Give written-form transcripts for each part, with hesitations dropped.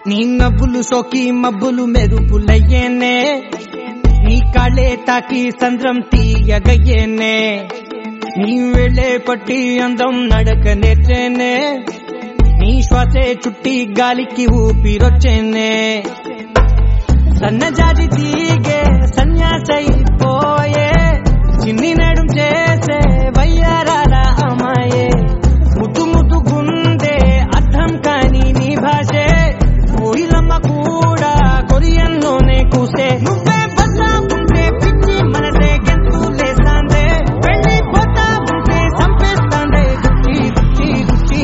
నీ నవ్వులు సోకి మబ్బులు మెరుపులయ్యేనే నీ కాళ్ళే తాకి సంద్రం తీయగయ్యేనే నీ వేళే పట్టి అందం నడక నేర్చేనే నీ శ్వాసే చుట్టి గాలికి ఊపిరొచ్చేనే సన్నజాజి తీగే సన్యాసైపోయే చిన్ని నడుం చేసే వయ్యారాల అమ్మాయే ముద్దు ముద్దు గుండే అర్థం కాని నీ భాషే కోయిలమ్మ కూడా కొరియన్లోనే కూసే నువ్వే బస్తా ఉంటే పిచ్చి మనసే గెంతులేస్తాందే వెళ్ళిపోతా ఉంటే చంపేస్తాందే గుచ్చి గుచ్చి గుచ్చి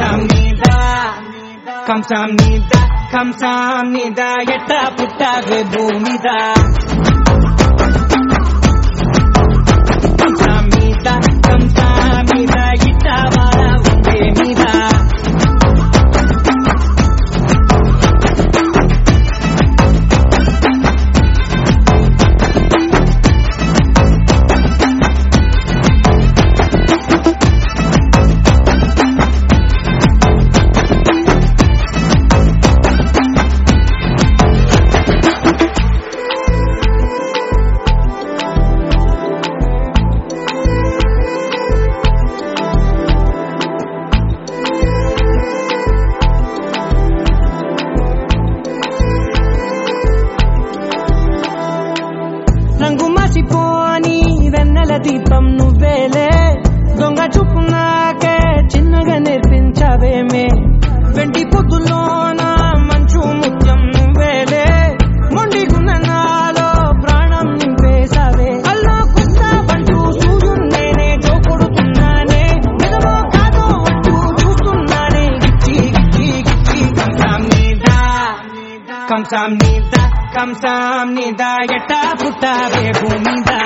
కంసాం మీద ఎట్టా పుట్టావే భూమిద కంసాం మీద ఇట్టా వారా ఉండే మీద రంగు మసిపోని వెన్నెల దీపం నువ్వేలే దొంగ చూపు నాకే చిన్నగా నేర్పించవేమే వెంటి పొద్దులోన మంచు ముత్యం నువ్వేలే మొండిగున్న నాలో ప్రాణం నింపేసావే అల్లా కుస్తావంటూ సూర్యున్నేనే జోకొడుతున్నానే నిజమో కాదో అంటూ చూస్తున్నానే గిచ్చి గిచ్చి గిచ్చి కంసాం మీద ఎట్టా పుట్టావే భూమిద